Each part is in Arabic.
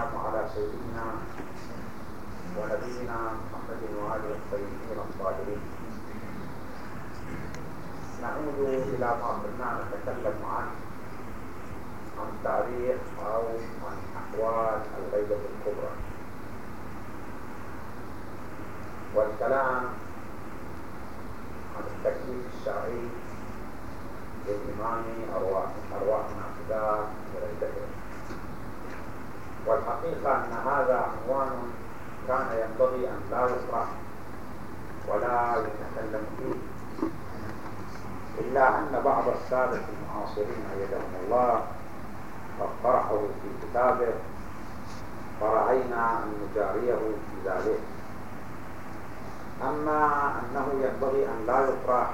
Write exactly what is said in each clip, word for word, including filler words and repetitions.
والسلام على سيدنا ونبينا محمد وآله الطيبين الطاهرين. نعود إلى ما كنا نتكلم عنه عن تاريخ أو عن أحوال الغيبة الكبرى، والكلام عن التكليف الشرعي للإمام أرواح أرواحنا فداء بغيبته. والحقيقة أن هذا عنوان كان ينبغي أن لا يطرح ولا يتكلم فيه، إلا أن بعض السادة المعاصرين أيدهم الله قد طرحه في كتابه، فرأينا أن نجاريه في ذلك. أما أنه ينبغي أن لا يطرح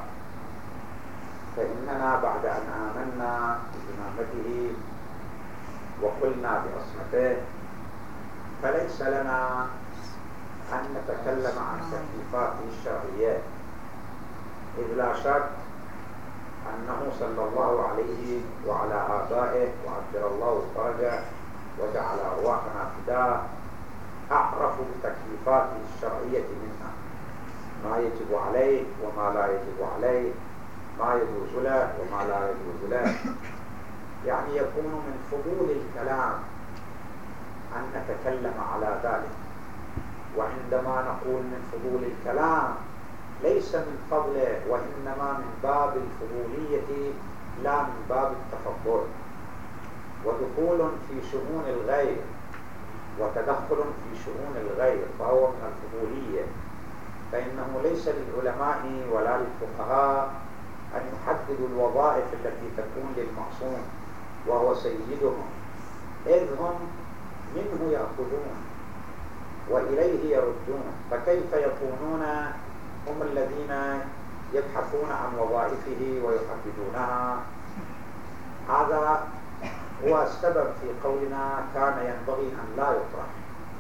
فإننا بعد أن آمنا بإمامته وقلنا بأصمته فليس لنا أن نتكلم عن تكليفاته الشرعية، إذ لا شك أنه صلى الله عليه وعلى آبائه وعجل الله فرجه وجعل أرواحنا فداه أعرف بتكليفاته الشرعية منا، ما يجب عليه وما لا يجب عليه، ما يجوز له وما لا يجوز له. يعني يكون من فضول الكلام أن نتكلم على ذلك، وعندما نقول من فضول الكلام ليس من فضله، وإنما من باب الفضولية لا من باب التفضل، ودخول في شؤون الغير وتدخل في شؤون الغير فهو من الفضولية. فإنه ليس للعلماء ولا للفقهاء أن يحددوا الوظائف التي تكون للمعصوم وهو سيدهم، إذ هم منه يأخذون وإليه يردون، فكيف يكونون هم الذين يبحثون عن وظائفه ويحددونها؟ هذا هو السبب في قولنا كان ينبغي أن لا يطرح.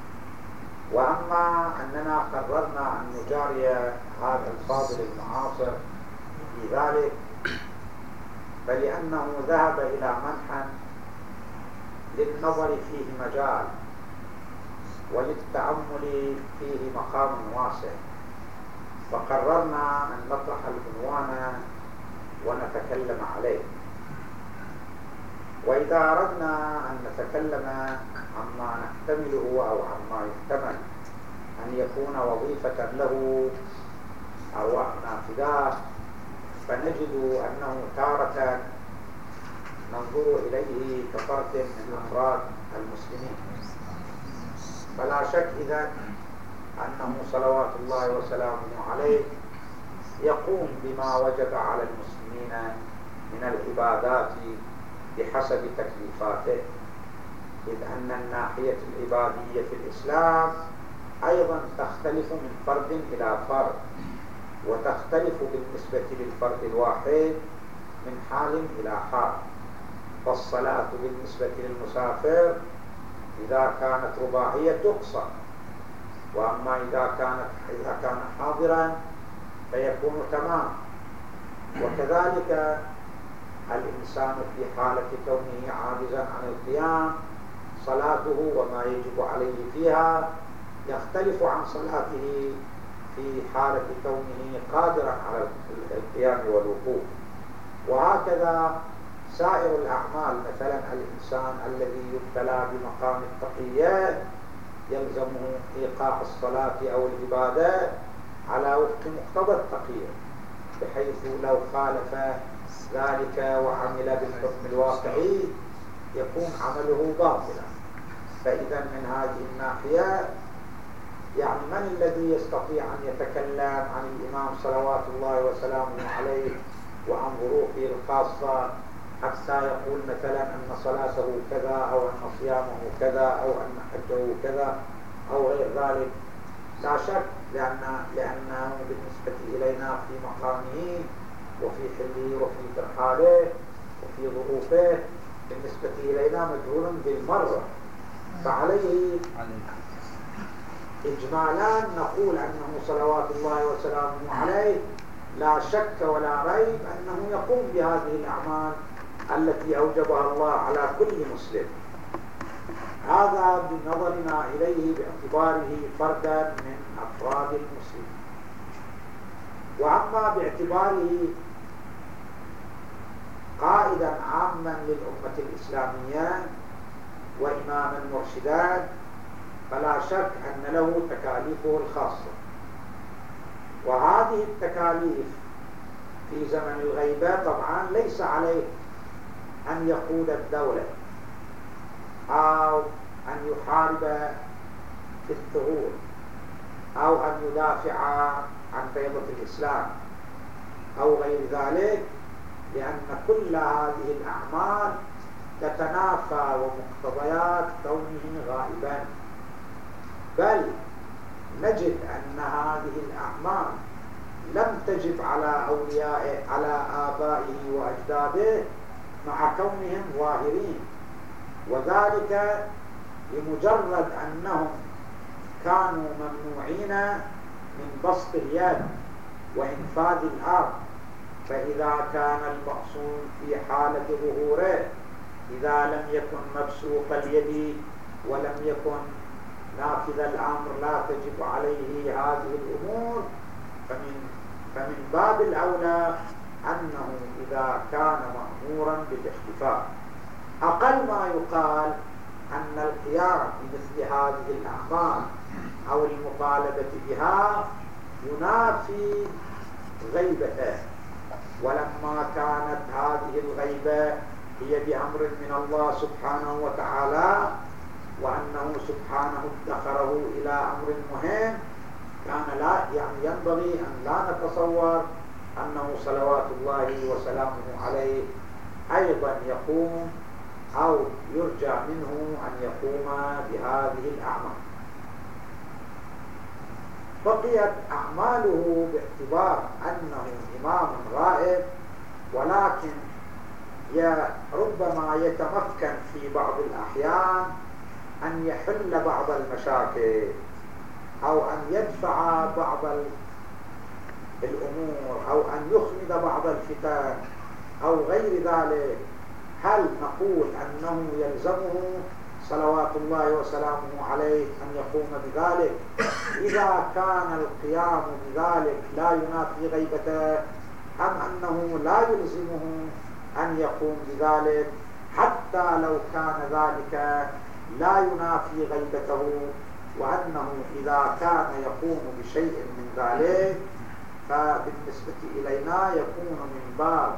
وأما أننا قررنا أن نجاري هذا الفاضل المعاصر في ذلك فلأنه ذهب إلى منحى للنظر فيه مجال وللتأمل فيه مقام واسع، فقررنا أن نطرح العنوان ونتكلم عليه. وإذا أردنا أن نتكلم عما نحتمله أو عما يحتمل أن يكون وظيفة له أرواحنا فداه، فنجد أنه تارة ننظر إليه كفرد من أفراد المسلمين. فلا شك إذن أنه صلوات الله وسلامه عليه يقوم بما وجب على المسلمين من العبادات بحسب تكليفاته، إذ أن الناحية العبادية في الإسلام أيضا تختلف من فرد إلى فرد، وتختلف بالنسبة للفرد الواحد من حال إلى حال. فالصلاة بالنسبة للمسافر إذا كانت رباعية تقصر، وأما إذا كانت إذا كان حاضرا فيكون تمام. وكذلك الإنسان في حالة كونه عاجزا عن القيام صلاته وما يجب عليه فيها يختلف عن صلاته في حالة كونه قادرا على القيام والوقوف. وهكذا سائر الأعمال، مثلا الإنسان الذي يبتلى بمقام التقية يلزمه إيقاع الصلاة أو العبادة على وفق مقتضى التقية، بحيث لو خالف ذلك وعمل بالحكم الواقعي يكون عمله باطلا. فإذا من هذه الناحية يعني من الذي يستطيع أن يتكلم عن الإمام صلوات الله وسلامه عليه وعن ظروفه الخاصة حتى يقول مثلا أن صلاته كذا أو أن صيامه كذا أو أن حجه كذا أو غير ذلك؟ لا شك، لأن لأنه بالنسبة إلينا في مقامه وفي حله وفي ترحاله وفي ظروفه بالنسبة إلينا مجهول بالمرة. فعليه إجمالا نقول أنه صلوات الله وسلامه عليه لا شك ولا ريب أنه يقوم بهذه الأعمال التي أوجبها الله على كل مسلم. هذا بنظرنا إليه باعتباره فردا من أفراد المسلمين. وأما باعتباره قائدا عاما للأمة الإسلامية وإماما مرشدا فلا شك أن له تكاليفه الخاصة، وهذه التكاليف في زمن الغيبة طبعا ليس عليه أن يقود الدولة أو أن يحارب في الثغور أو أن يدافع عن بيضة الإسلام أو غير ذلك، لأن كل هذه الأعمال تتنافى ومقتضيات كونه غائبا، بل نجد أن هذه الأعمال لم تجب على أوليائه على آبائه وأجداده مع كونهم ظاهرين، وذلك لمجرد أنهم كانوا ممنوعين من بسط اليد وإنفاذ الأرض. فإذا كان المقصود في حالة ظهوره إذا لم يكن مبسوط اليد ولم يكن نافذ الأمر لا تجب عليه هذه الأمور، فمن, فمن باب الأولى أنه إذا كان مأمورا بالاختفاء أقل ما يقال أن القيام بمثل هذه الأعمال أو المطالبة بها ينافي غيبته. ولما كانت هذه الغيبة هي بأمر من الله سبحانه وتعالى وأنه سبحانه ادخره إلى أمر مهم، كان لا يعني ينبغي أن لا نتصور أنه صلوات الله وسلامه عليه أيضا يقوم أو يرجى منه أن يقوم بهذه الأعمال. بقيت أعماله باعتبار أنه إمام غائب، ولكن ربما يتمكن في بعض الأحيان أن يحل بعض المشاكل أو أن يدفع بعض الأمور أو أن يخمد بعض الفتن أو غير ذلك. هل نقول أنه يلزمه صلوات الله وسلامه عليه أن يقوم بذلك إذا كان القيام بذلك لا ينافي غيبته، أم أنه لا يلزمه أن يقوم بذلك حتى لو كان ذلك لا ينافي غيبته، وأنه إذا كان يقوم بشيء من ذلك فبالنسبة إلينا يكون من باب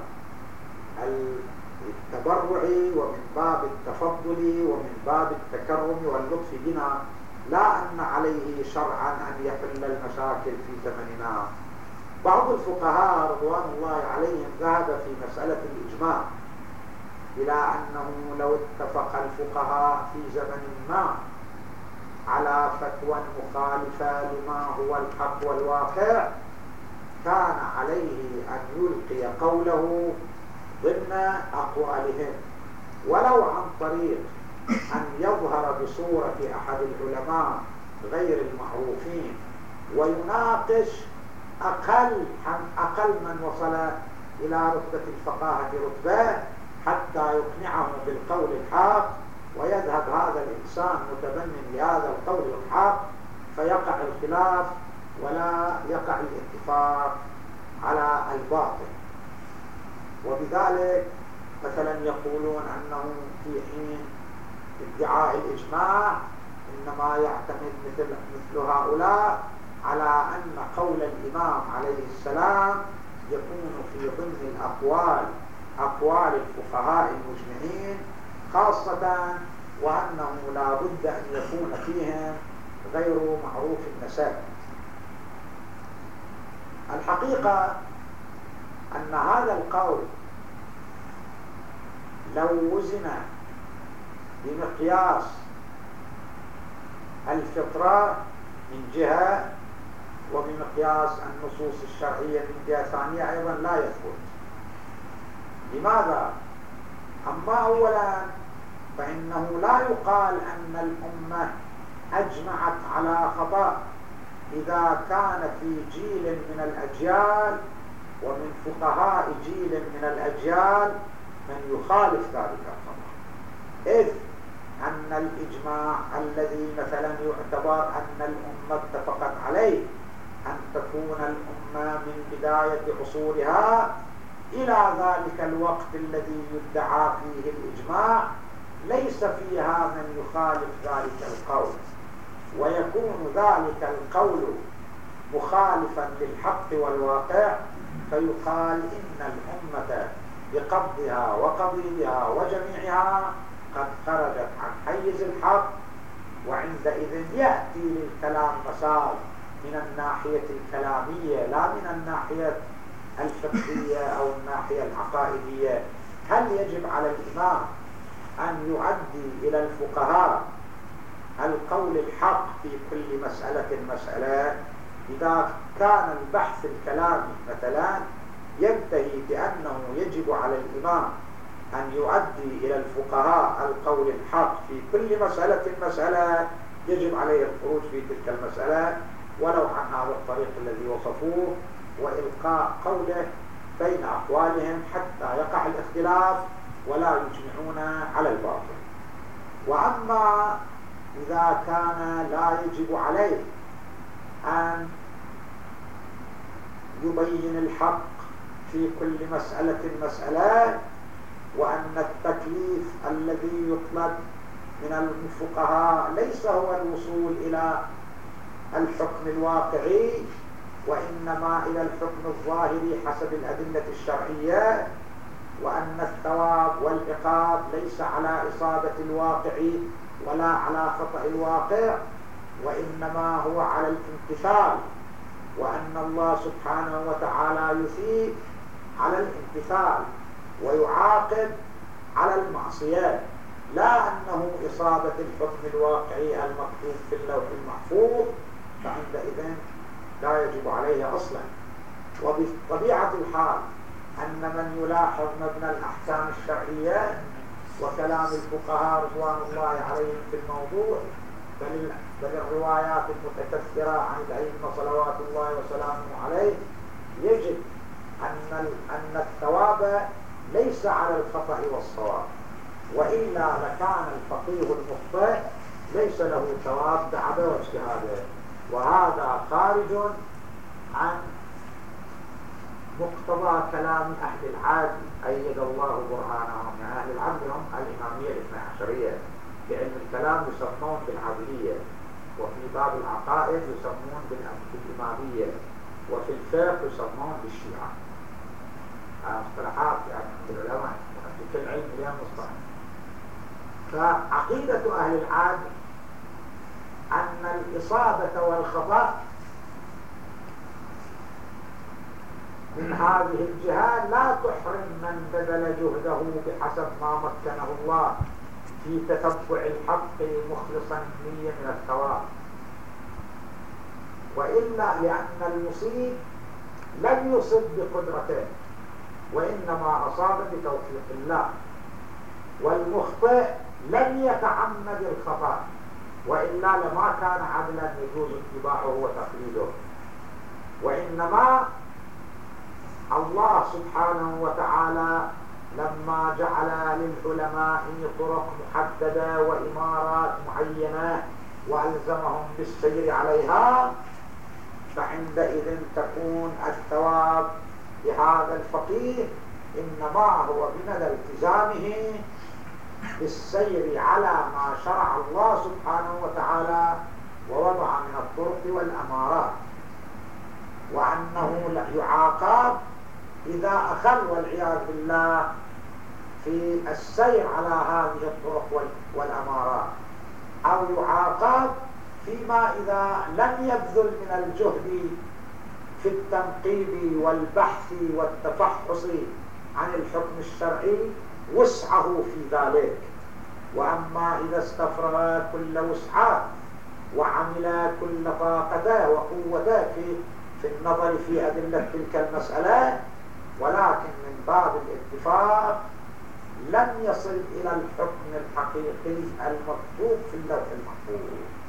التبرع ومن باب التفضل ومن باب التكرم واللطف بنا، لا أن عليه شرعا أن يحل المشاكل في زمننا. بعض الفقهاء رضوان الله عليهم ذهب في مسألة الإجماع إلى أنه لو اتفق الفقهاء في زمن ما على فتوى مخالفة لما هو الحق والواقع كان عليه أن يلقي قوله ضمن أقوالهم، ولو عن طريق أن يظهر بصورة أحد العلماء غير المعروفين ويناقش أقل أقل من وصل إلى رتبة الفقاهة رتبة حتى يقنعه بالقول الحق، ويذهب هذا الإنسان متبنٍ لهذا القول الحق فيقع الخلاف ولا يقع الاتفاق على الباطل. وبذلك مثلا يقولون أنه في حين ادعاء الإجماع إنما يعتمد مثل, مثل هؤلاء على أن قول الإمام عليه السلام يكون في ضمن الأقوال أقوال الفقهاء المجمعين خاصة، وأنه لا بد أن يكون فيهم غير معروف النسب. الحقيقة أن هذا القول لو وزن بمقياس الفطرة من جهة وبمقياس النصوص الشرعية من جهة ثانية أيضا لا يثبت. لماذا؟ أما أولا فإنه لا يقال أن الأمة أجمعت على خطأ إذا كان في جيل من الأجيال ومن فقهاء جيل من الأجيال من يخالف ذلك الخطأ، إذ أن الإجماع الذي مثلا يعتبر أن الأمة اتفقت عليه أن تكون الأمة من بداية عصورها إلى ذلك الوقت الذي يدعى فيه الإجماع ليس فيها من يخالف ذلك القول، ويكون ذلك القول مخالفا للحق والواقع، فيقال إن الأمة بقبضها وقضيها وجميعها قد خرجت عن حيز الحق، وعندئذ يأتي للكلام مسار من الناحية الكلامية لا من الناحية الفقهية أو الناحية العقائدية. هل يجب على الإمام أن يؤدي إلى الفقهاء القول الحق في كل مسألة مسألة؟ إذا كان البحث الكلامي مثلا ينتهي بأنه يجب على الإمام أن يؤدي إلى الفقهاء القول الحق في كل مسألة مسألة، يجب عليه الخروج في تلك المسألة ولو عن هذا الطريق الذي وصفوه، وإلقاء قوله بين أقوالهم حتى يقع الاختلاف ولا يجمعون على الباطل. وأما إذا كان لا يجب عليه أن يبين الحق في كل مسألة مسألة، وأن التكليف الذي يطلب من الفقهاء ليس هو الوصول إلى الحكم الواقعي وإنما إلى الحكم الظاهري حسب الأدلة الشرعية، وأن الثواب والعقاب ليس على إصابة الواقع ولا على خطأ الواقع وإنما هو على الامتثال، وأن الله سبحانه وتعالى يثيب على الامتثال ويعاقب على المعصية، لا أنه إصابة الحكم الواقعي المكتوب في اللوح المحفوظ، فعندئذ لا يجب عليه أصلا. وبطبيعة الحال أن من يلاحظ مبنى الأحكام الشرعية وكلام الفقهاء رضوان الله عليهم في الموضوع، بل, بل الروايات المتكثرة عن الأئمة صلوات الله وسلامه عليه، يجب أن أن الثواب ليس على الخطأ والصواب، وإلا لكان الفقيه المخطئ ليس له ثواب بعد واجتهاده، وهذا خارج عن مقتضى كلام أهل العدل أيد الله برهانهم. يعني أهل العدل هم الإمامية الاثنى عشرية، في علم الكلام يسمون بالعدلية، وفي باب العقائد يسمون بالإمامية، وفي الفقه يسمون بالشيعة. مصطلحات يعني عند العلماء في كل علم لها مصطلح. فعقيدة أهل العدل أن الإصابة والخطأ من هذه الجهة لا تحرم من بذل جهده بحسب ما مكنه الله في تتبع الحق مخلصا نية من الثواب، وإلا لأن المصيب لم يصب بقدرته وإنما أصاب بتوفيق الله، والمخطئ لم يتعمد الخطأ وإلا لما كان عدلا يجوز اتباعه وتقليده، وإنما الله سبحانه وتعالى لما جعل للعلماء طرق محددة وإمارات معينة وألزمهم بالسير عليها، فعندئذ تكون الثواب لهذا الفقيه إنما هو بمدى التزامه بالسير على ما شرع الله سبحانه وتعالى ووضع من الطرق والأمارات، وأنه يعاقب إذا أخل والعياذ بالله في السير على هذه الطرق والأمارات، أو يعاقب فيما إذا لم يبذل من الجهد في التنقيب والبحث والتفحص عن الحكم الشرعي وسعه في ذلك. وأما إذا استفرغ كل وسعه وعمل كل طاقته وقوته في في النظر في أدلة تلك المسألة، ولكن من باب الاتفاق لم يصل إلى الحكم الحقيقي المكتوب في اللوح المحفوظ،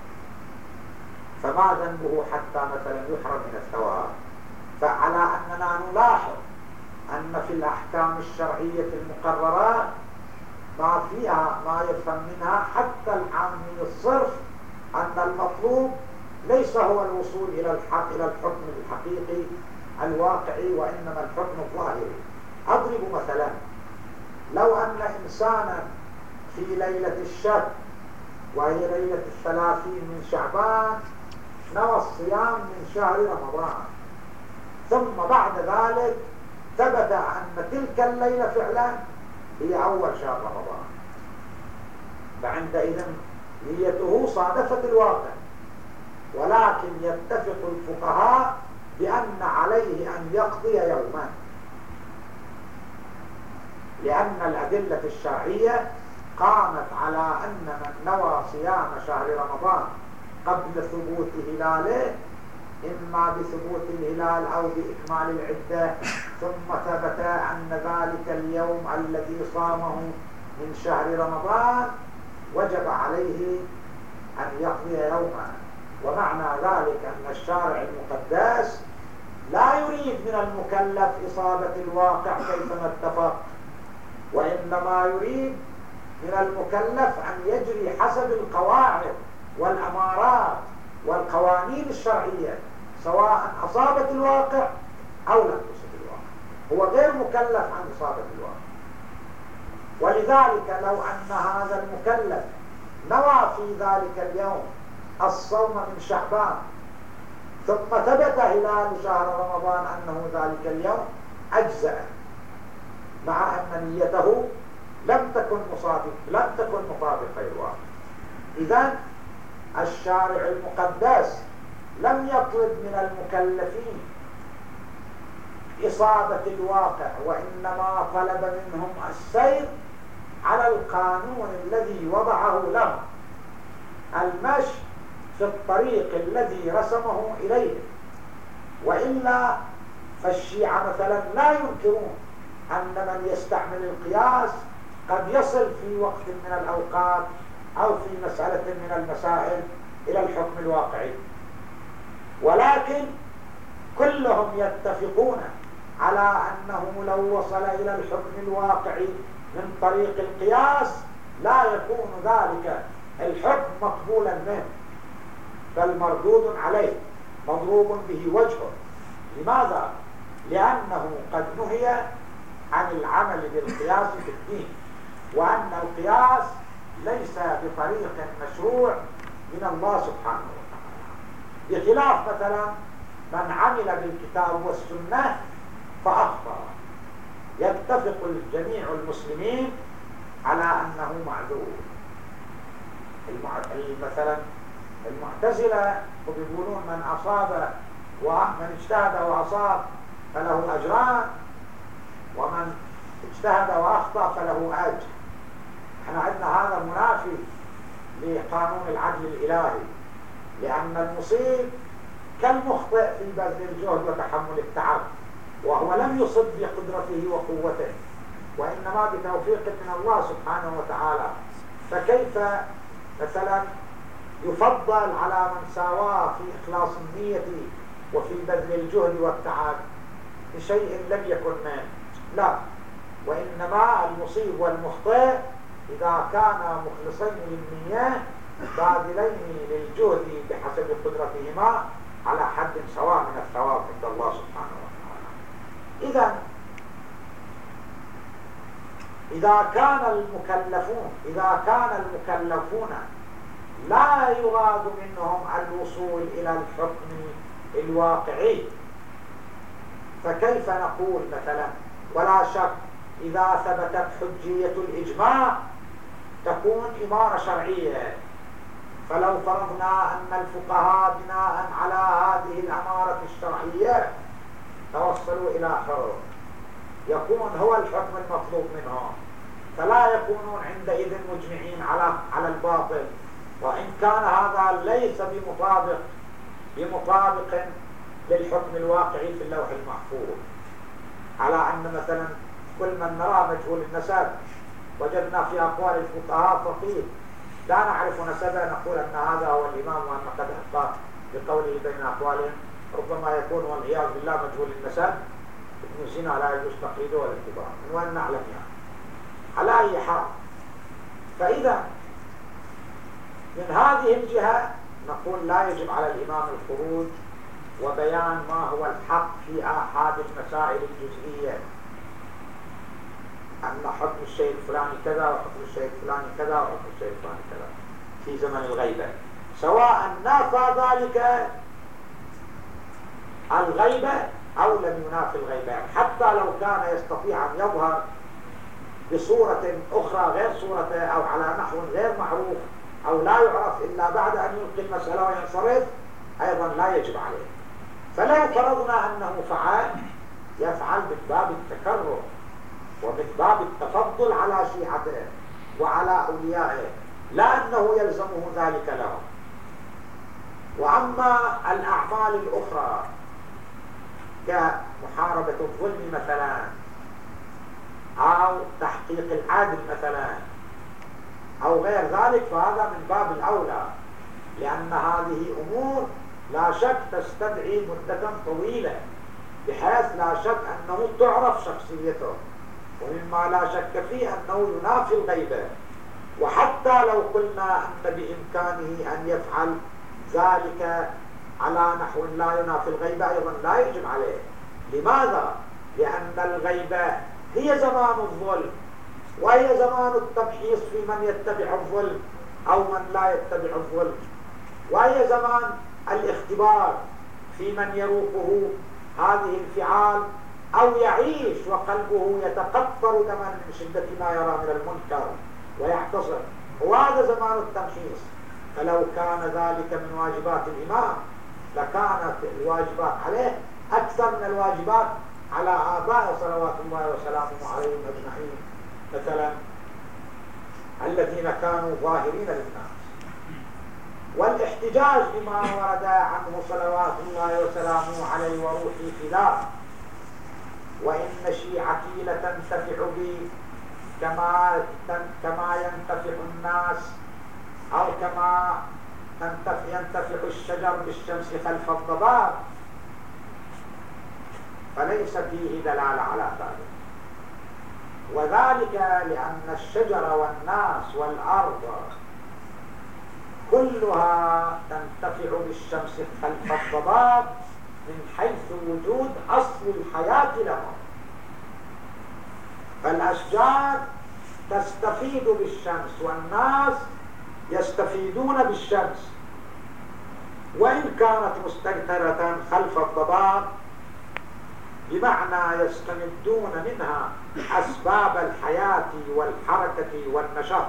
فما ذنبه حتى مثلا يحرم من الثواب؟ فعلى أننا نلاحظ أن في الأحكام الشرعية المقررة ما فيها ما يفهم منها حتى العامي الصرف أن المطلوب ليس هو الوصول إلى الحق إلى الحكم الحقيقي الواقعي، وإنما الحكم الظاهري. أضرب مثلا: لو أن إنسانا في ليلة الشك وهي ليلة الثلاثين من شعبان نوى الصيام من شهر رمضان، ثم بعد ذلك ثبت أن تلك الليلة فعلا هي أول شهر رمضان، فعندئذ نيته صادفت الواقع. ولكن يتفق الفقهاء بأن عليه أن يقضي يوما، لأن الأدلة الشرعية قامت على أن من نوى صيام شهر رمضان قبل ثبوت هلاله، إما بثبوت الهلال أو بإكمال العدة، ثم ثبت أن ذلك اليوم الذي صامه من شهر رمضان وجب عليه أن يقضي يوما. ومعنى ذلك أن الشارع المقدس لا يريد من المكلف إصابة الواقع كيفما اتفق، وإنما يريد من المكلف أن يجري حسب القواعد والأمارات والقوانين الشرعية، سواء أصابت الواقع أو لم تصب الواقع، هو غير مكلف عن إصابة الواقع. ولذلك لو أن هذا المكلف نوى في ذلك اليوم الصوم من شعبان، ثم ثبت هلال شهر رمضان أنه ذلك اليوم، أجزأ، مع أن نيته لم تكن مصادقة لم تكن مطابقة للواقع. إذن الشارع المقدس لم يطلب من المكلفين إصابة الواقع، وإنما طلب منهم السير على القانون الذي وضعه لهم، المشي في الطريق الذي رسمه إليه. وإلا فالشيعة مثلا لا ينكرون أن من يستعمل القياس قد يصل في وقت من الأوقات أو في مسألة من المسائل إلى الحكم الواقعي، ولكن كلهم يتفقون على أنه لو وصل إلى الحكم الواقعي من طريق القياس لا يكون ذلك الحكم مقبولا منه، بل مردود عليه، مضروب به وجهه. لماذا؟ لأنه قد نهي عن العمل بالقياس في الدين، وأن القياس ليس بطريق مشروع من الله سبحانه وتعالى، بخلاف مثلا من عمل بالكتاب والسنة فأخطأ، يتفق الجميع المسلمين على أنه معذور. مثلا المعتزلة يقولون من أصاب ومن اجتهد وأصاب فله أجران، ومن اجتهد وأخطأ فله أجر. احنا عندنا هذا منافي لقانون العدل الإلهي، لأن المصيب كالمخطئ في بذل الجهد وتحمل التعب، وهو لم يصب بقدرته وقوته، وإنما بتوفيق من الله سبحانه وتعالى. فكيف مثلا يفضل على من ساواه في إخلاص النية وفي بذل الجهد والتعب بشيء لم يكن منه؟ لا، وإنما المصيب والمخطئ إذا كانا مخلصين للنية باذلين للجهد بحسب قدرتهما على حد سواء من الثواب عند الله سبحانه وتعالى. إذا إذا كان المكلفون إذا كان المكلفون لا يراد منهم الوصول إلى الحكم الواقعي، فكيف نقول مثلا؟ ولا شك إذا ثبتت حجية الإجماع تكون إمارة شرعية. فلو فرضنا أن الفقهاء بناء على هذه الأمارة الشرعية توصلوا إلى حكم يكون هو الحكم المطلوب منهم، فلا يكونون عندئذ مجمعين على على الباطل، وإن كان هذا ليس بمطابق بمطابق للحكم الواقعي في اللوح المحفوظ. على أن مثلا كل من نرى مجهول النسب وجدنا في أقوال الفقهاء فقيه لا نعرف نسبه نقول أن هذا هو الإمام وأن قد أخطأ بقوله بين أقوالهم، ربما يكون والعياذ بالله مجهول النسب ابن سينا لا يجوز تقليده ولا اتباعه، من وين نعلم يعني؟ على أي حال فإذا من هذه الجهة نقول لا يجب على الإمام الخروج وبيان ما هو الحق في أحد المسائل الجزئية، أن حكم الشيء الفلاني كذا وحكم الشيء الفلاني كذا وحكم الشيء الفلاني كذا في زمن الغيبة، سواء نافى ذلك الغيبة أو لم ينافي الغيبة. حتى لو كان يستطيع أن يظهر بصورة أخرى غير صورته أو على نحو غير معروف أو لا يعرف إلا بعد أن يلقي المسألة وينصرف، أيضا لا يجب عليه. فلو فرضنا أنه فعل، يفعل من باب التكرر ومن باب التفضل على شيعته وعلى أوليائه، لا أنه يلزمه ذلك لهم. وأما الأعمال الأخرى كمحاربة الظلم مثلا أو تحقيق العدل مثلا أو غير ذلك، فهذا من باب الأولى، لأن هذه أمور لا شك تستدعي مدة طويلة بحيث لا شك أنه تعرف شخصيته، ومما لا شك فيه أنه ينافي الغيبة. وحتى لو قلنا أن بإمكانه أن يفعل ذلك على نحو لا ينافي الغيبة، أيضا لا يجب عليه. لماذا؟ لأن الغيبة هي زمان الظلم، وهي زمان التمحيص في من يتبع الظلم أو من لا يتبع الظلم، وهي زمان الاختبار في من يروقه هذه الفعال أو يعيش وقلبه يتقطر دما من شدة ما يرى من المنكر ويحتصر، وهذا زمان التمحيص. فلو كان ذلك من واجبات الإمام لكانت الواجبات عليه أكثر من الواجبات على آباء صلوات الله وسلامه عليهم أجمعين مثلا الذين كانوا ظاهرين للناس. والاحتجاج بما ورد عنه صلوات الله وسلامه عليه وروحي فداه، وإن شيعتي لتنتفع بي كما كما ينتفع الناس أو كما ينتفع الشجر بالشمس خلف الضباب، فليس فيه دلالة على ذلك. وذلك لأن الشجر والناس والأرض كلها تنتفع بالشمس خلف الضباب من حيث وجود أصل الحياة لهم. فالأشجار تستفيد بالشمس والناس يستفيدون بالشمس، وإن كانت مستكثرة خلف الضباب بمعنى يستمدون منها أسباب الحياة والحركة والنشاط.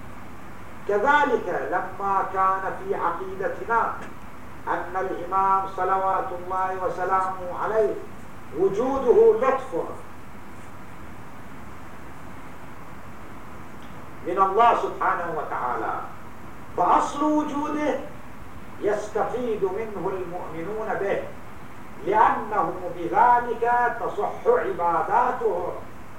كذلك لما كان في عقيدتنا أن الإمام صلوات الله وسلامه عليه وجوده لطف من الله سبحانه وتعالى، فأصل وجوده يستفيد منه المؤمنون به، لأنه بذلك تصح عباداتهم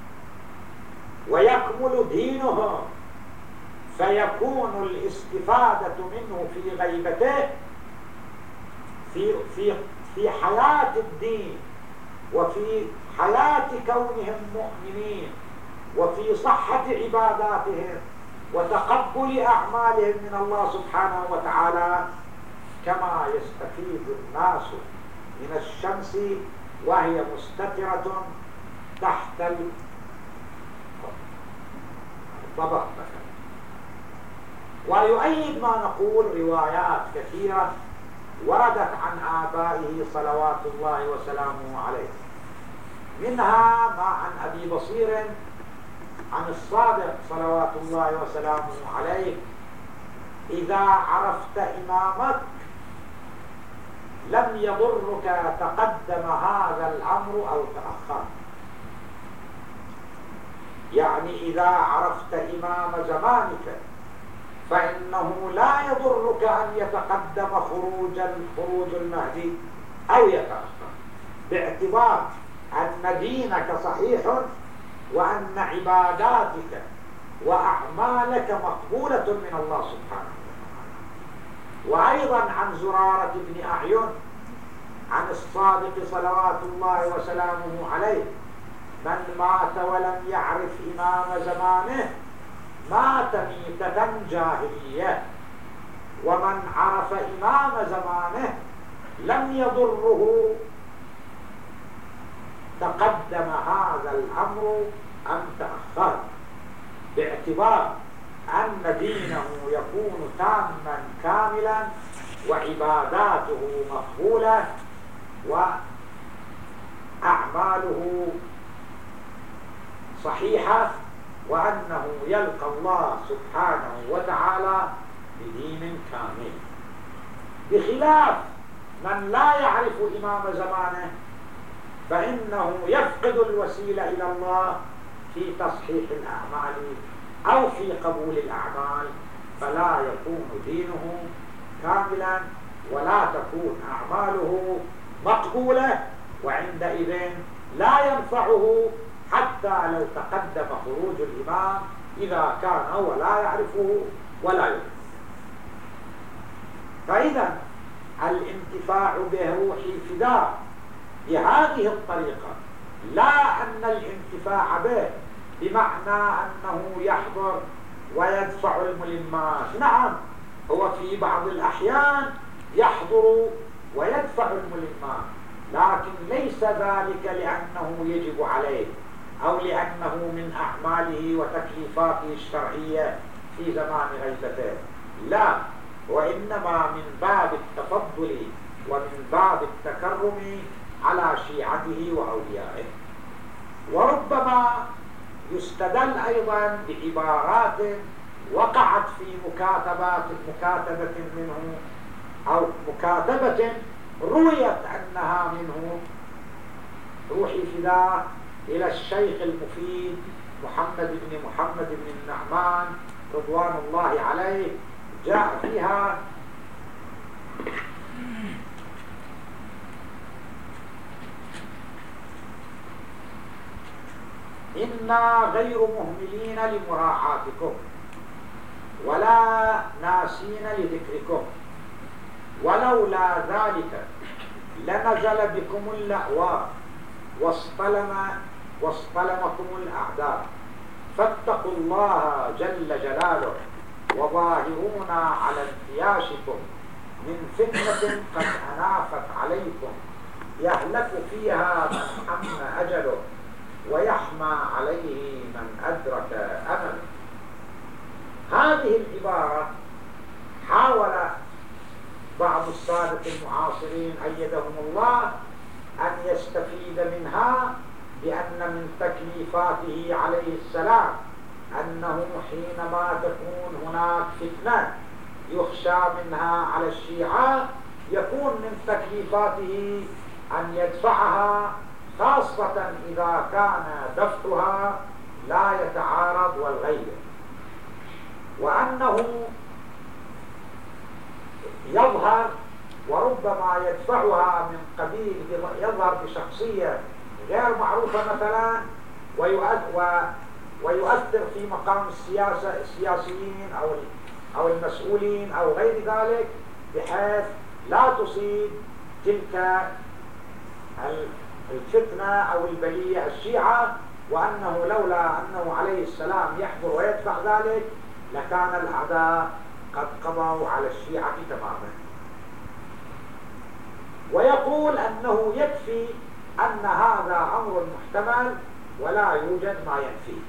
ويكمل دينهم، فيكون الاستفادة منه في غيبته في في في حياة الدين وفي حياة كونهم مؤمنين وفي صحة عباداتهم وتقبل أعمالهم من الله سبحانه وتعالى، كما يستفيد الناس من الشمس وهي مستترة تحت الطبق مثلا. ويؤيد ما نقول روايات كثيرة وردت عن آبائه صلوات الله وسلامه عليه، منها ما عن أبي بصير عن الصادق صلوات الله وسلامه عليه: إذا عرفت إمامك لم يضرك تقدم هذا الأمر أو تأخر. يعني إذا عرفت إمام زمانك فإنه لا يضرك أن يتقدم خروج خروج المهدي أو يتأخر، باعتبار أن دينك صحيح وأن عباداتك وأعمالك مقبولة من الله سبحانه وتعالى. وأيضا عن زرارة بن أعين عن الصادق صلوات الله وسلامه عليه: من مات ولم يعرف إمام زمانه مات ميتة جاهلية، ومن عرف إمام زمانه لم يضره تقدم هذا الأمر أم تأخر، باعتبار أن دينه يكون تاما كاملا وعباداته مقبولة وأعماله صحيحة، وأنه يلقى الله سبحانه وتعالى بدين كامل، بخلاف من لا يعرف إمام زمانه فإنه يفقد الوسيلة إلى الله في تصحيح الأعمال أو في قبول الأعمال، فلا يكون دينه كاملا ولا تكون أعماله مقبولة، وعندئذ لا ينفعه حتى لو تقدم خروج الإمام إذا كان هو لا يعرفه ولا يعرفه. فإذا الانتفاع بروح الفداء بهذه الطريقة، لا أن الانتفاع به بمعنى أنه يحضر ويدفع الملمات، نعم هو في بعض الأحيان يحضر ويدفع الملمات، لكن ليس ذلك لأنه يجب عليه أو لأنه من أعماله وتكليفاته الشرعية في زمان غيبته، لا، وإنما من باب التفضل ومن باب التكرم على شيعته وأوليائه. وربما يستدل أيضا بعبارات وقعت في مكاتبات مكاتبة منه أو مكاتبة رويت أنها منه، روح الفداء إلى الشيخ المفيد محمد بن محمد بن النعمان رضوان الله عليه، جاء فيها إنا غير مهملين لمراعاتكم ولا ناسين لذكركم، ولولا ذلك لنزل بكم اللأواء واصطلم واصطلمكم الأعداء، فاتقوا الله جل جلاله وظاهرونا على انتياشكم من فتنة قد أنافت عليكم يهلك فيها من حم أجله ويحمى عليه من أدرك أمله. هذه العبارة حاول بعض السادة المعاصرين أيدهم الله أن يستفيد منها بأن من تكليفاته عليه السلام أنه حينما تكون هناك فتنة يخشى منها على الشيعة يكون من تكليفاته أن يدفعها، خاصة إذا كان دفعها لا يتعارض والغير، وأنه يظهر وربما يدفعها من قبيل يظهر بشخصية غير معروفة مثلا ويؤثر في مقام السياسة السياسيين أو أو المسؤولين أو غير ذلك، بحيث لا تصيب تلك الفتنة أو البلية الشيعة، وأنه لولا أنه عليه السلام يحضر ويدفع ذلك لكان الأعداء قد قضوا على الشيعة تماما. ويقول أنه يكفي أن هذا أمر محتمل ولا يوجد ما ينفيه.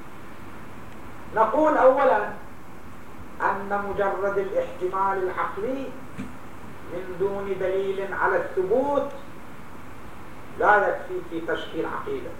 نقول أولا أن مجرد الاحتمال العقلي من دون دليل على الثبوت لا يكفي في تشكيل عقيدة.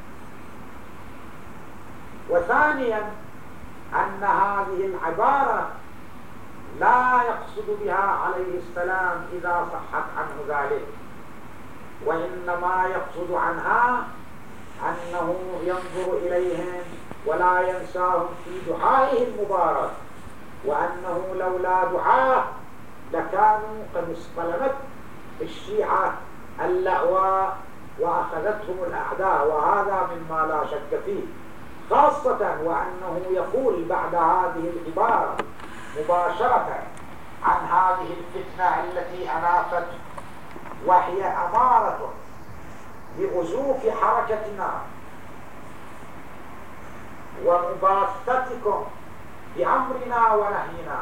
وثانيا أن هذه العبارة لا يقصد بها عليه السلام إذا صحت عنه ذلك، وإنما يقصد عنها أنه ينظر إليهم ولا ينساهم في دعائه المبارك، وأنه لولا دعاء لكانوا قد اصطلمت الشيعة اللأواء وأخذتهم الأعداء، وهذا مما لا شك فيه، خاصة وأنه يقول بعد هذه العبارة مباشرة عن هذه الفتنة التي أنافت وهي أمارة بغزوف حركتنا ومباثتكم بأمرنا ونهينا.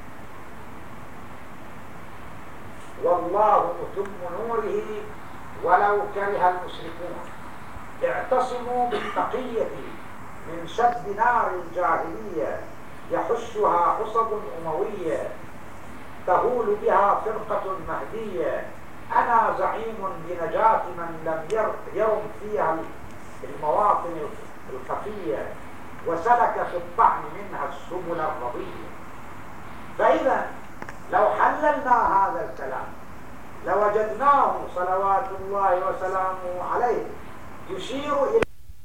والله متم نوره ولو كره المشركون. اعتصموا بالتقية من شد نار الجاهلية يحشها حصب أموية تهول بها فرقة مهدية. أنا زعيم بنجاة من لم يرم فيها المواطن الخفية وسلك في الطعن منها السبل الرضية. فإذا لو حللنا هذا الكلام لوجدناه صلوات الله وسلامه عليه يشير إلى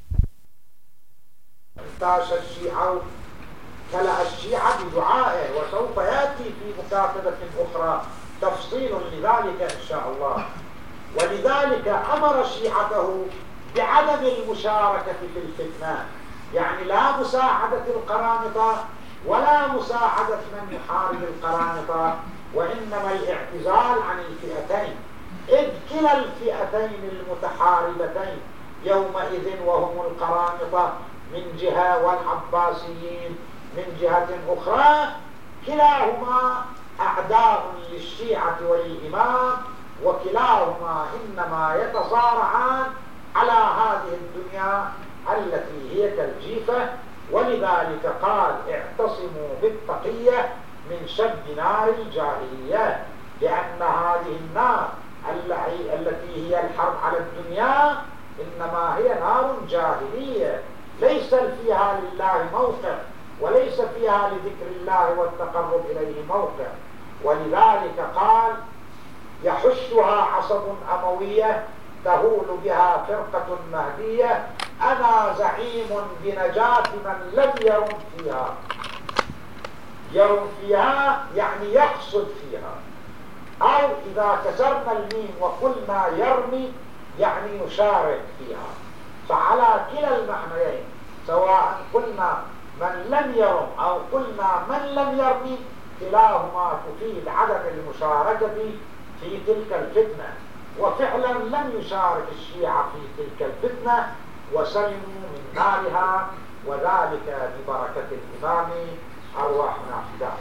انتاش الشيعة كلا الشيعة بدعائه، وسوف يأتي في مكاتبة أخرى تفصيل لذلك إن شاء الله. ولذلك أمر شيعته بعدم المشاركة في الفتنة، يعني لا مساعدة القرامطة ولا مساعدة من يحارب القرامطة، وإنما الاعتزال عن الفئتين، إذ كلا الفئتين المتحاربتين يومئذ وهم القرامطة من جهة والعباسيين من جهة أخرى، كلاهما أعداء للشيعة وللإمام، وكلاهما إنما يتصارعان على هذه الدنيا التي هي كالجيفة. ولذلك قال اعتصموا بالتقية من شد نار الجاهلية، لأن هذه النار التي هي الحرب على الدنيا إنما هي نار جاهلية ليس فيها لله موقع، وليس فيها لذكر الله والتقرب إليه موقع. ولذلك قال يحشها عصب أموية تهول بها فرقة مهدية. أنا زعيم بنجاة من لم يرم فيها. يرم فيها يعني يقصد فيها، أو إذا كسرنا الميم وقلنا يرمي يعني يشارك فيها. فعلى كلا المعنيين سواء قلنا من لم يرم أو قلنا من لم يرمي كلاهما تفيد عدم المشاركة في تلك الفتنة. وفعلا لم يشارك الشيعة في تلك الفتنة وسلموا من نارها، وذلك ببركة الإمام أرواحنا فداه.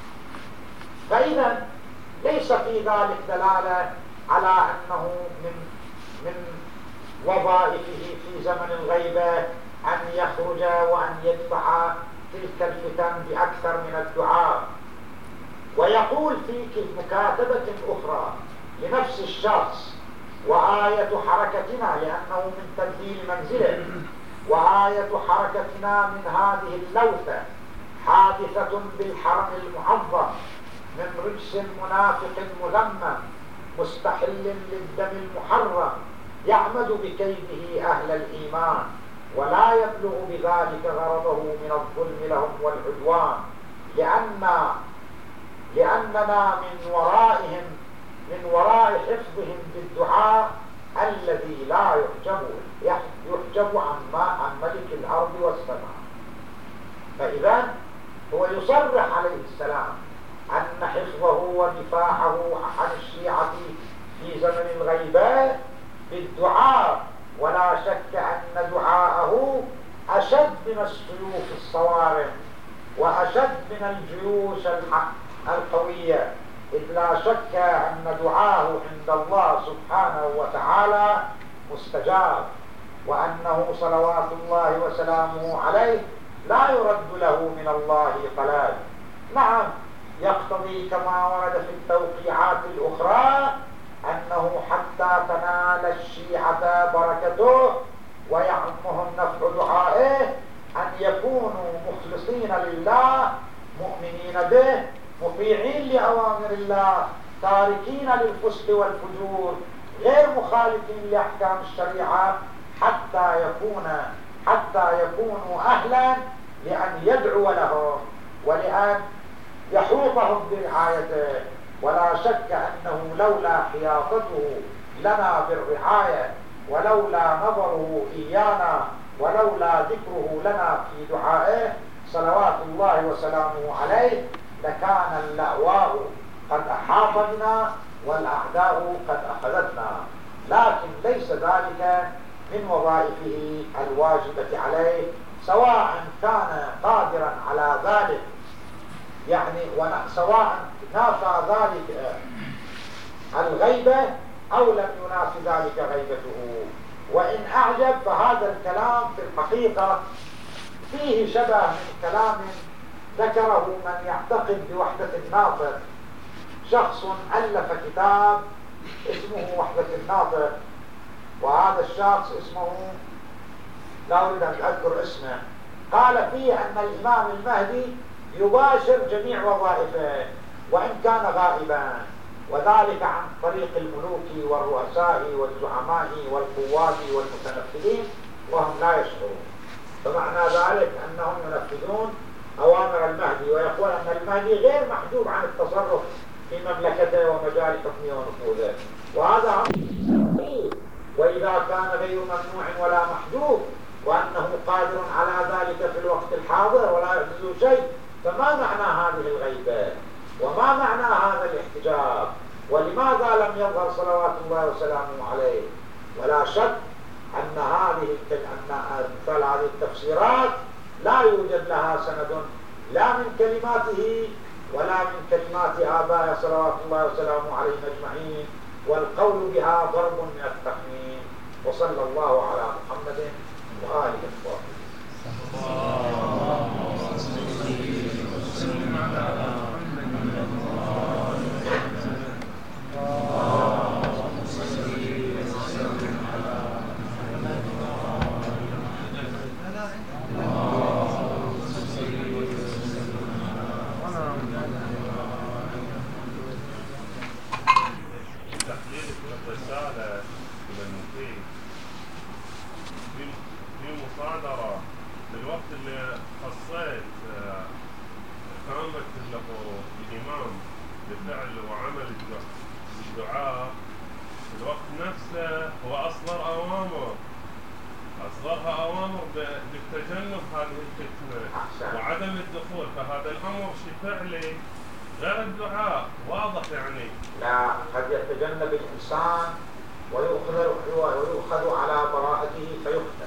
فإذا ليس في ذلك دلالة على أنه من من وظائفه في زمن الغيبة أن يخرج وأن يدفع تلك الفتن بأكثر من الدعاء. ويقول في مكاتبة أخرى لنفس الشخص: وآية حركتنا، لأنه من تبديل منزله، وآية حركتنا من هذه اللوثة حادثة بالحرم المعظم من رجس منافق مذمم مستحل للدم المحرم يعمد بكيده أهل الإيمان ولا يبلغ بذلك غرضه من الظلم لهم والعدوان، لأن لأننا من ورائهم من وراء حفظهم بالدعاء الذي لا يحجب يحجب عن عن ملك الأرض والسماء. فإذا هو يصرح عليه السلام أن حفظه ودفاعه عن الشيعة في زمن الغيبات بالدعاء، ولا شك أن دعاءه أشد من السيوف الصوارم وأشد من الجيوش القوية، إذ لا شك أن دعاه عند الله سبحانه وتعالى مستجاب، وأنه صلوات الله وسلامه عليه لا يرد له من الله قلال. نعم، يقتضي كما ورد في التوقيعات الأخرى أنه حتى تنال الشيعة بركته ويعمهم نفع دعائه أن يكونوا مخلصين لله مؤمنين به مطيعين لأوامر الله تاركين للفسق والفجور غير مخالفين لأحكام الشريعة، حتى يكون حتى يكونوا أهلا لأن يدعو لهم ولأن يحوطهم برعايته. ولا شك أنه لولا حياطته لنا بالرعاية ولولا نظره إيانا ولولا ذكره لنا في دعائه صلوات الله وسلامه عليه لكان اللأواء قد أحاط بنا والأعداء قد أخذتنا، لكن ليس ذلك من وظائفه الواجبة عليه سواء كان قادرا على ذلك يعني سواء نافى ذلك الغيبة أو لم ينافي ذلك غيبته. وإن أعجب فهذا الكلام في الحقيقة فيه شبه من كلام ذكره من يعتقد بوحدة الناطق. شخص ألف كتاب اسمه وحدة الناطق، وهذا الشخص اسمه لا أريد أن أذكر اسمه، قال فيه أن الإمام المهدي يباشر جميع وظائفه وإن كان غائبا، وذلك عن طريق الملوك والرؤساء والزعماء والقوات والمتنفذين وهم لا يشعرون. فمعنى ذلك أنهم ينفذون أوامر المهدي، ويقول أن المهدي غير محجوب عن التصرف في مملكته ومجال حكمه ونفوذه، وهذا وإذا كان غير ممنوع ولا محجوب وأنه قادر على ذلك في الوقت الحاضر ولا يعجزه شيء، فما معنى هذه الغيبة وما معنى هذا الاحتجاب؟ ولماذا لم يظهر صلوات الله وسلامه عليه؟ ولا شك أن هذه أن مثل هذه التفسيرات لا يوجد لها سند لا من كلماته ولا من كلمات آبائه صلوات الله وسلامه عليهم أجمعين، والقول بها ضرب من التخمين. وصلى الله على محمد وآله الطاهرين. ويؤخذ على براءته فيقتل.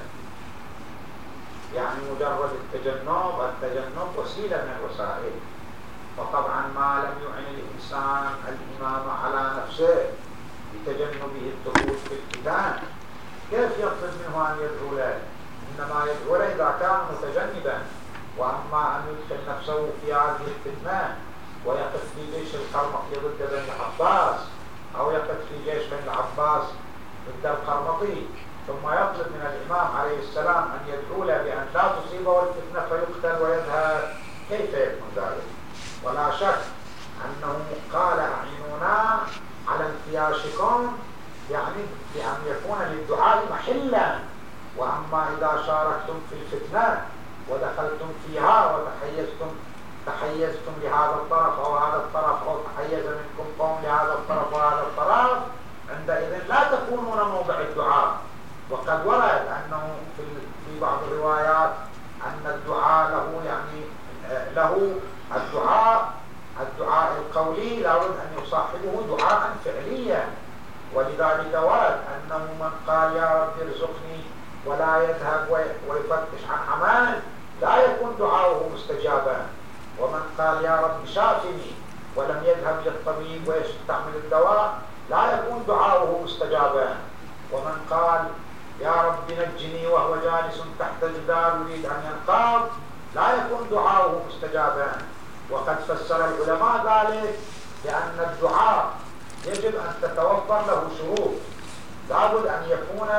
يعني مجرد التجنب التجنب وسيلة من الوسائل، وطبعا ما لم يعن الإنسان الإمام على نفسه بتجنبه الدخول في الفتن كيف يطلب منه أن يدعو له؟ إنما يدعو له إذا كان متجنبا. وأما أن يدخل نفسه في هذه الفتنة ويقف في جيش القرمطي ضد بني العباس، أو يقف في جيش بني العباس ضد القرمطي، ثم يطلب من الإمام عليه السلام أن يدعو له بأن لا تصيبه الفتنة فيقتل ويذهب، كيف يكون ذلك؟ ولا شك أنه قال أعينونا على انتياشكم، يعني بأن يكون للدعاء محلا. وأما إذا شاركتم في الفتنة ودخلتم فيها وتحيزتم تحيزتم لهذا الطرف أو هذا الطرف، أو تحيز منكم قوم لهذا الطرف وهذا الطرف، عندئذ لا تكونون موضع الدعاء. وقد ورد أنه في بعض الروايات أن الدعاء له يعني له الدعاء الدعاء القولي لابد أن يصاحبه دعاء فعليا. ولذلك ورد أنه من قال يا رب ارزقني ولا يذهب ويفتش عن عمل لا يكون دعاؤه مستجابا. ومن قال يا رب شافني ولم يذهب للطبيب ويستعمل الدواء لا يكون دعاؤه مستجابا. ومن قال يا رب نجني وهو جالس تحت جدار يريد أن ينقض لا يكون دعاؤه مستجابا. وقد فسر العلماء ذلك بأن الدعاء يجب أن تتوفر له شروط، لابد أن يكون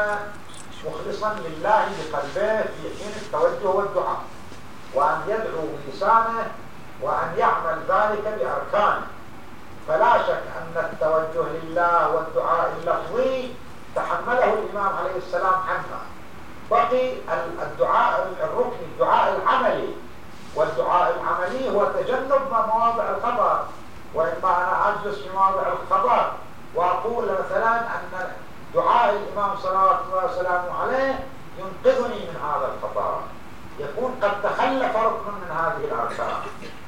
مخلصا لله بقلبه في حين التوجه والدعاء، وأن يدعو بلسانه، وأن يعمل ذلك بأركانه. فلا شك أن التوجه لله والدعاء اللفظي تحمله الإمام عليه السلام عنها. بقي الدعاء الركن الدعاء العملي، والدعاء العملي هو تجنب مواضع الخطر. وإما أنا أجلس في مواضع الخطر وأقول مثلا أن دعاء الإمام صلوات الله وسلامه عليه ينقذني من هذا الخطر، يكون قد تخلف ركن من هذه الأركان.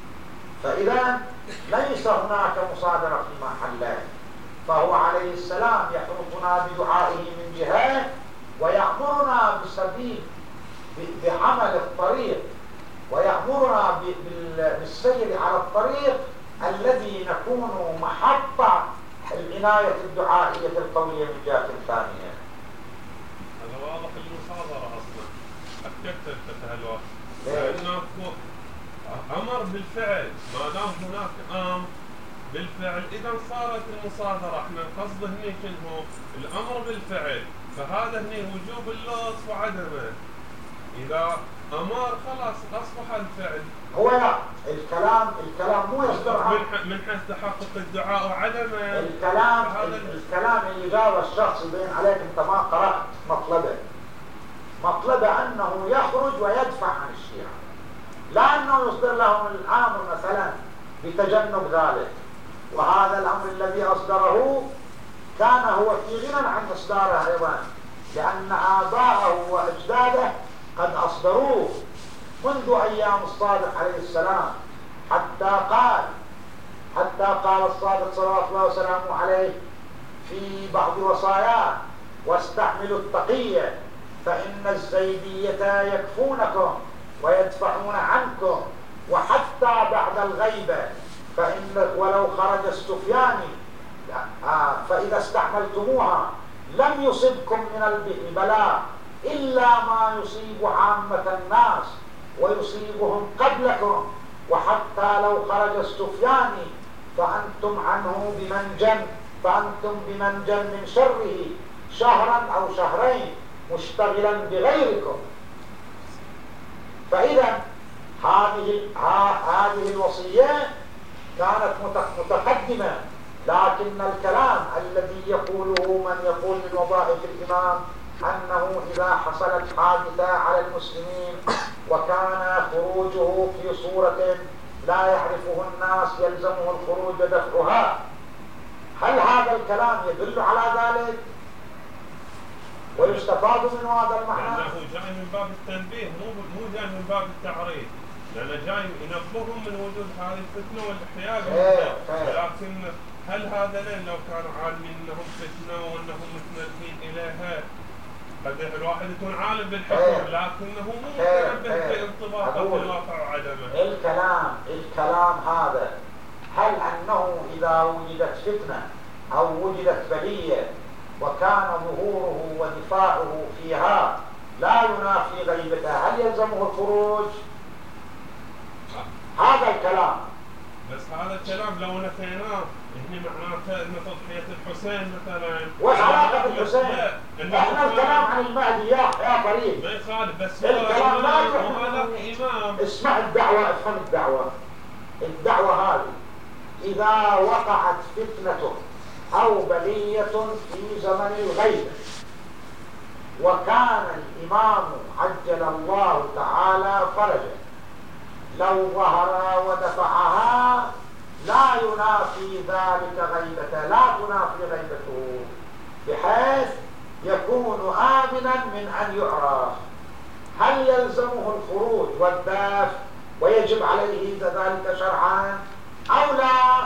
فإذا ليس هناك مصادرة في محله، فهو عليه السلام يحرصنا بدعائه من جهة، ويأمرنا بسبيل بعمل الطريق ويأمرنا بالسير على الطريق الذي نكون محطة العناية الدعائية القوية من جهة ثانية. هذا واضح المصادرة أصلا، أكدت أنت هالوقت لأنه أمر بالفعل، ما دام هناك أمر بالفعل إذا صارت المصادرة. احنا قصده هني شنو؟ الأمر بالفعل، فهذا هني وجوب اللطف وعدمه. إذا أمر خلاص أصبح الفعل. هو لا الكلام الكلام مو يصدر عن من حيث تحقق الدعاء وعدمه. الكلام الكلام اللي جاب الشخص يبين عليك انت ما قرأت مطلبه. مطلبه انه يخرج ويدفع عن الشيعة، لا انه يصدر لهم الامر مثلا بتجنب ذلك. وهذا الامر الذي اصدره كان هو في غنى عن اصداره ايضا، لان اباءه واجداده قد اصدروه منذ ايام الصادق عليه السلام، حتى قال حتى قال الصادق صلوات الله وسلامه عليه في بعض وصاياه: واستحملوا التقية فإن الزيدية يكفونكم ويدفعون عنكم، وحتى بعد الغيبة فإن ولو خرج السفياني فإذا استحملتموها لم يصبكم من البلاء إلا ما يصيب عامة الناس ويصيبهم قبلكم، وحتى لو خرج السفياني فأنتم عنه بمنجن فأنتم بمنجن من شره شهرا أو شهرين مشتغلا بغيركم. فإذا هذه هذه الوصية كانت متقدمة، لكن الكلام الذي يقوله من يقول من وظائف الإمام أنه إذا حصلت حادثة على المسلمين وكان خروجه في صورة لا يعرفه الناس يلزمه الخروج ودفعها، هل هذا الكلام يدل على ذلك ويستفاد من هذا المعنى؟ لأنه جاي من باب التنبيه، مو مو جاي من باب التعريض، لأنه جاي ينبههم من وجود هذه الفتنة والإحياء بها. لكن هل هذا لين لو كانوا عالمين أنهم فتنة وأنهم متنبهين إليها؟ قد الواحد يكون عالم بالحكم لكنه مو متنبه بانطباق الواقع وعدمه. الكلام الكلام هذا هل أنه إذا وجدت فتنة أو وجدت بلية وكان ظهوره ودفاعه فيها لا ينافي غيبتها هل يلزمه الخروج؟ هذا الكلام. بس هذا الكلام لو نفيناه هني معناته ان تضحية الحسين مثلا وش علاقة بالحسين؟ احنا الكلام عن المهدي يا يا فريد ما يخالف، بس الكلام لا وهذا امام. اسمع الدعوة، افهم الدعوة. الدعوة هذه إذا وقعت فتنة أو بلية في زمن الغيبة وكان الإمام عجل الله تعالى فرجه لو ظهر ودفعها لا ينافي ذلك غيبته، لا تنافي غيبته، بحيث يكون آمنا من أن يعرف. هل يلزمه الخروج والدفع ويجب عليه ذلك شرعا أو لا؟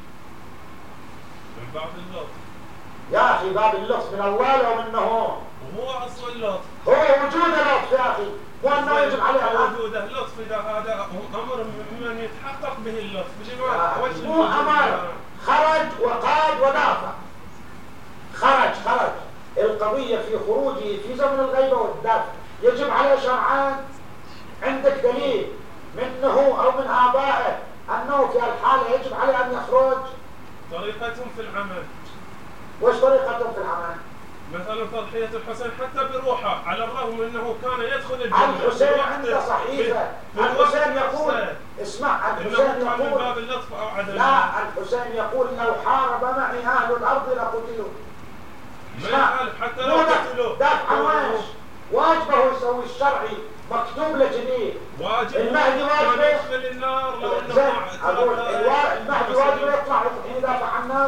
من باب اللطف يا أخي، باب اللطف من الله لو منه هو وهو أصل اللطف، هو وجود اللطف يا أخي، مو أنه يجب عليه وجود اللطف. إذا هذا أمر من يتحقق به اللطف، مو أمر خرج وقاد ودافع. خرج خرج القضية في خروجه في زمن الغيبة والدافع يجب عليه شرعان. عندك دليل منه أو من آبائه أنه في الحالة يجب عليه أن يخرج؟ طريقتهم في العمل. وش طريقتهم في العمل؟ مثلا تضحية الحسين حتى بروحه، على الرغم أنه كان يدخل الجنة. الحسين عنده صحيفة. الحسين يقول اسمع، الحسين يقول من باب اللطف أو عدم. لا، الحسين يقول لو حارب معي أهل الأرض لقتلوا. ما يخالف حتى لو قتلوا. دافع ويش واجبه يسوي الشرعي مكتوب لجميع. واجب المهدي واجبه يدخل النار لو انه اقول المهدي واجبه يطلع الحين يدافع عن الناس.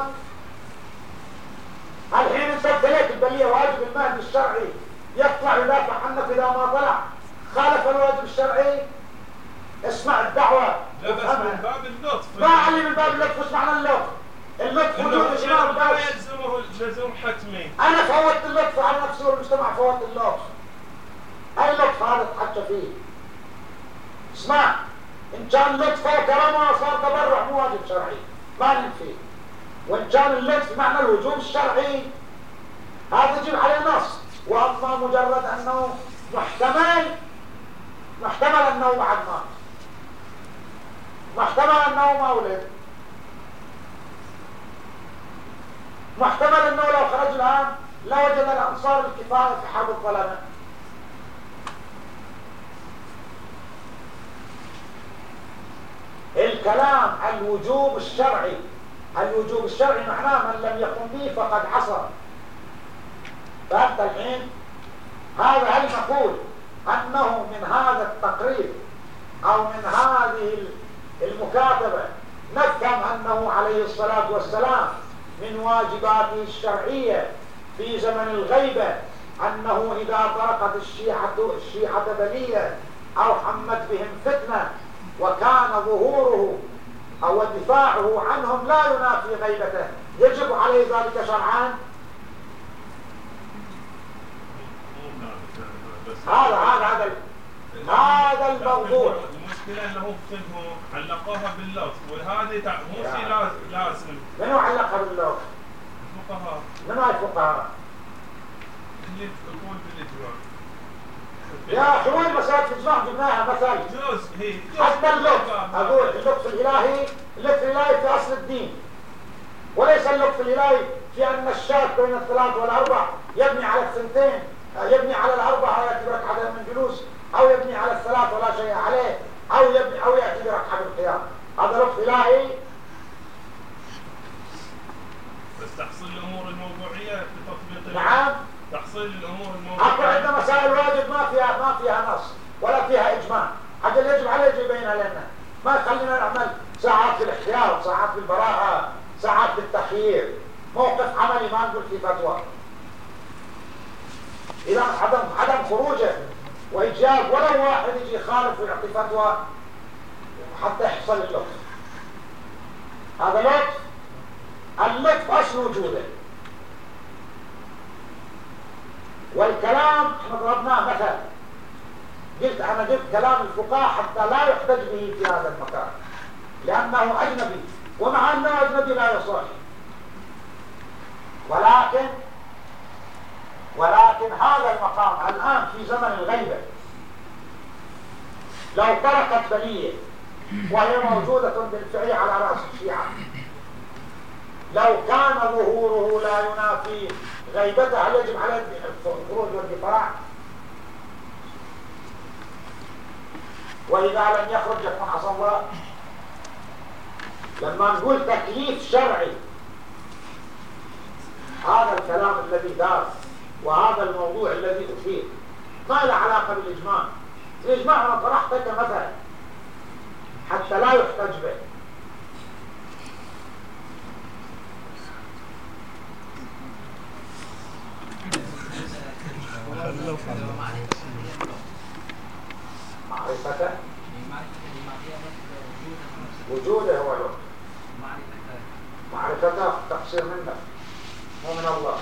الحين انت ابتليت البليه، واجب المهدي الشرعي يطلع يدافع عنك اذا ما طلع خالف الواجب الشرعي. اسمع الدعوه. لا بس من باب اللطف. ما علي من باب اللطف. وش معنى اللطف؟ اللطف وجود الامام لا يلزمه لزوم حتمي. انا فوت اللطف على نفسي والمجتمع فوت اللطف. أي لطف هذا تحكى فيه؟ اسمع، إن كان لطفه وكرمه صار تبرع مو واجب شرعي ما ننفيه، وإن كان اللطف معنى الوجوب الشرعي هذا يجب عليه نص. وأما مجرد أنه محتمل محتمل أنه بعد مات، محتمل أنه ما ولد، محتمل أنه لو خرج الآن لوجد الأنصار الكفاية في حرب الظلمة. الكلام الوجوب الشرعي، الوجوب الشرعي معناه من لم يقم به فقد عصى. فأنت الحين هذا هل نقول أنه من هذا التقرير أو من هذه المكاتبة نفهم أنه عليه الصلاة والسلام من واجباته الشرعية في زمن الغيبة أنه إذا طرقت الشيعة الشيعة بلية أو حمت بهم فتنة وكان ظهوره أو دفاعه عنهم لا ينافي غيبته يجب عليه ذلك شرعا؟ هذا هذا هذا هذا الموضوع. المشكلة أنه فهموا علقوها باللفظ، وهذه مو شيء لازم. منو علقها باللفظ؟ الفقهاء. منو الفقهاء؟ اللي يقول بالإجماع. يا شو المسائل في الإجماع جبناها مثلا؟ جوز هي. حتى اللطف، أقول اللطف الإلهي، اللطف الإلهي في أصل الدين، وليس اللطف الإلهي في أن الشاك بين الثلاث والأربع يبني على الثنتين، يبني على الأربع ويأتي بركعة من جلوس، أو يبني على الثلاث ولا شيء عليه، أو يبني أو يأتي بركعة بالقيام. هذا لطف إلهي. بس تحصيل الأمور الموضوعية بتطبيق. نعم. تحصيل الأمور الموضوعية. أكو عندنا مسائل واجب ما فيها ما فيها نص ولا فيها إجماع، حتى اللي يجب عليه يبينها لنا، ما يخلينا نعمل ساعات في الاحتياط، ساعات في البراءة، ساعات في التخيير، موقف عملي ما نقول فيه فتوى. إذا عدم عدم خروجه وإجاب ولو واحد يجي يخالف ويعطي فتوى حتى يحصل اللطف. هذا لطف، اللطف أصل وجوده. والكلام احنا ضربناه مثلا، قلت أنا جبت كلام الفقهاء حتى لا يحتج به في هذا المكان لأنه أجنبي، ومع أنه أجنبي لا يصح، ولكن ولكن هذا المقام الآن في زمن الغيبة لو تركت بلية وهي موجودة بالفعل على رأس الشيعة، لو كان ظهوره لا ينافي غيبته هل يجب عليه الخروج والدفاع؟ وإذا لم يخرج يكون عصى الله. لما نقول تكليف شرعي هذا الكلام الذي دار وهذا الموضوع الذي أثير ما له علاقة بالإجماع. الإجماع أنا طرحته كمثل حتى لا يحتج به. معرفته وجوده هو الوقت، معرفته تقصير منك مو من الله.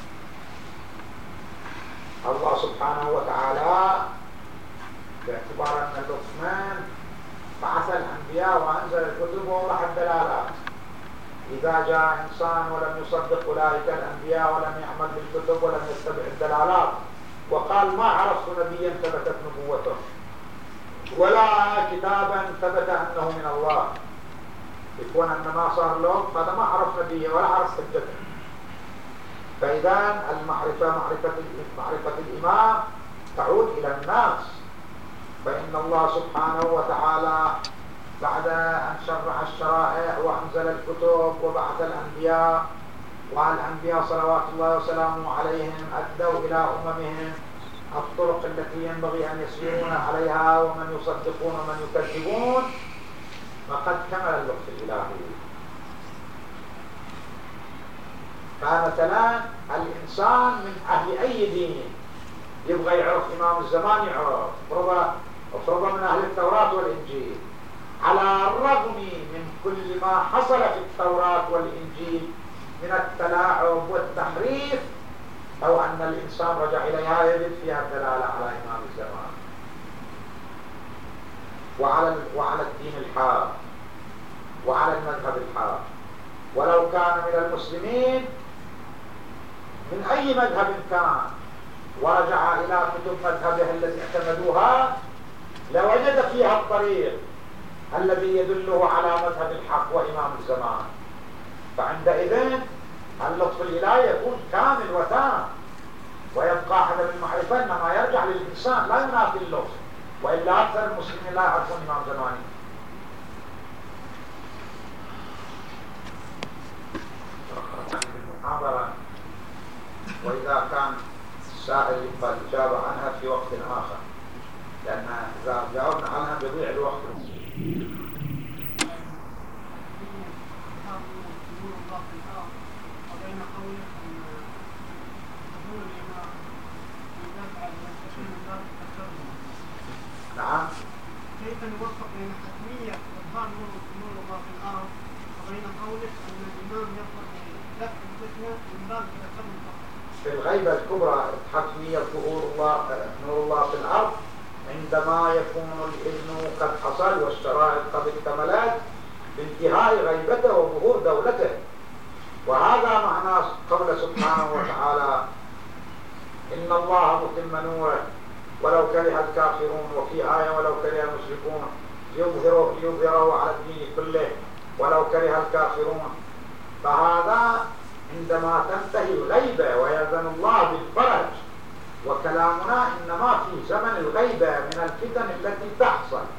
الله سبحانه وتعالى باعتبار أن العثمان بعث الأنبياء وأنزل الكتب ووضح الدلالات. إذا جاء إنسان ولم يصدق أولئك الأنبياء ولم يعمل بالكتب ولم يتبع الدلالات وقال ما عرفت نبيا ثبتت نبوته ولا كتابا ثبت أنه من الله، يكون أن ما صار له هذا ما عرف نبيا ولا عرف حجته. فإذا المعرفة معرفة معرفة الإمام تعود إلى الناس. فإن الله سبحانه وتعالى بعد أن شرع الشرائع وأنزل الكتب وبعث الأنبياء، والأنبياء صلوات الله وسلامه عليهم أدوا إلى أممهم الطرق التي ينبغي أن يسيرون عليها ومن يصدقون ومن يكذبون، فقد كمل اللطف الإلهي. فمثلا الإنسان من أهل أي دين يبغى يعرف إمام الزمان يعرف، افرض من أهل التوراة والإنجيل، على الرغم من كل ما حصل في التوراة والإنجيل من التلاعب والتحريف، أو أن الإنسان رجع إليها يجد فيها الدلالة على إمام الزمان. وعلى وعلى الدين الحار وعلى المذهب الحار، ولو كان من المسلمين من أي مذهب كان ورجع إلى كتب مذهبه التي اعتمدوها لوجد فيها الطريق الذي يدله على مذهب الحق وإمام الزمان. فعندئذ اللطف الإلهي يكون كامل وتام، ويبقى حسب المعرفة إنما يرجع للإنسان لا ينافي اللطف، وإلا أكثر المسلمين لا يعرفون إمام زماني. المحاضرة وإذا كان السائل يبقى الإجابة عنها في وقت آخر، لأن إذا جاوبنا عنها بيضيع الوقت. نعم. كيف نوفق بين حتمية إظهار نور الله في الأرض وبين قولك أن الإمام يطلق لفظ الفتنة من باب التكرم فقط؟ في الغيبة الكبرى حتمية ظهور الله نور الله في الأرض عندما يكون الإذن قد حصل والشرائط قد اكتملت بانتهاء غيبته وظهور دولته. وهذا معنى قول سبحانه وتعالى إن الله متم نوره ولو كره الكافرون، وفي آية ولو كره المشركون ليظهره ليظهره على الدين كله ولو كره الكافرون. فهذا عندما تنتهي الغيبة ويأذن الله بالفرج، وكلامنا إنما في زمن الغيبة من الفتن التي تحصل